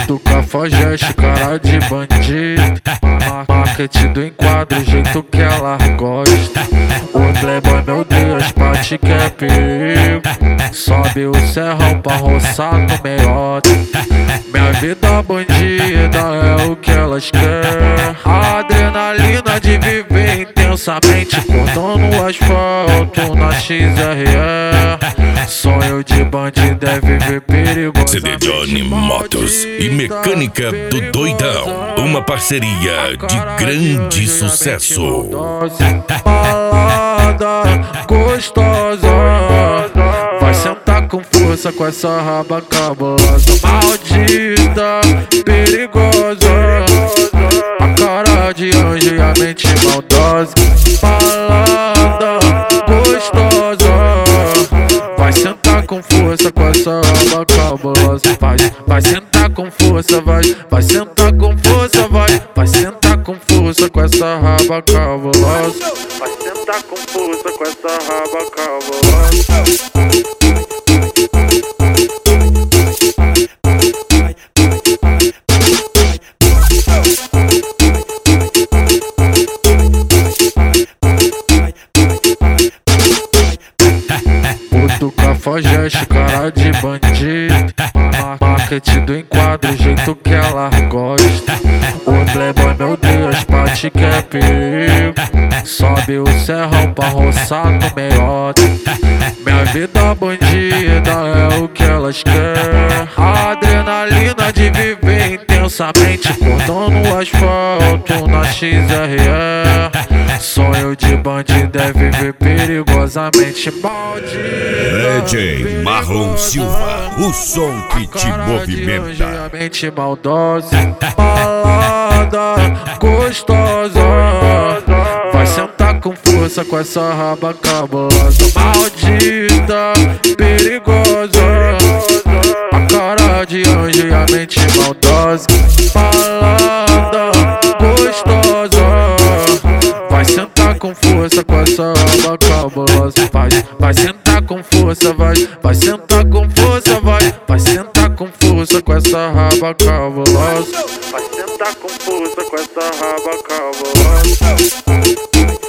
Do cafajeste, cara de bandido. Marketing do enquadro, o jeito que ela gosta. O playboy, meu Deus, parte que é perigo. Sobe o serrão pra roçar no meiota. Minha vida bandida é o que elas querem. A adrenalina de viver intensamente, cortando o asfalto na XRE. Sonho de bandido é viver perigoso. CD Johnny Motos e Mecânica do Doidão, uma parceria de grande sucesso. Balada gostosa, vai sentar com força com essa raba cabulosa. Maldita, perigosa, a cara de anjo e a mente maldosa. Balada gostosa, vai sentar com força com essa raba cabulosa. Vai sentar com força, vai sentar com força, vai sentar com força com essa raba cabulosa. Vai sentar com força com essa raba cabulosa. Do cafajeste, cara de bandido. Marketing do enquadro, o jeito que ela gosta. O playboy, meu Deus, parte que é perigo. Sobe o serrão pra roçar no meiota. Minha vida bandida é o que elas querem. A adrenalina de viver intensamente, cortando o asfalto na XRE. Sonho de bandido é viver perigosamente. Maldita, DJ Marlon Silva, o som que te movimenta. A mente maldosa. Balada gostosa, vai sentar com força com essa raba cabulosa. Maldita, perigosa, a cara de anjo e a mente maldosa. Balada gostosa, vai sentar com força com essa raba cabulosa. Vai sentar com força, vai sentar com força, vai sentar com força com essa raba cabulosa. Vai sentar com força com essa raba cabulosa.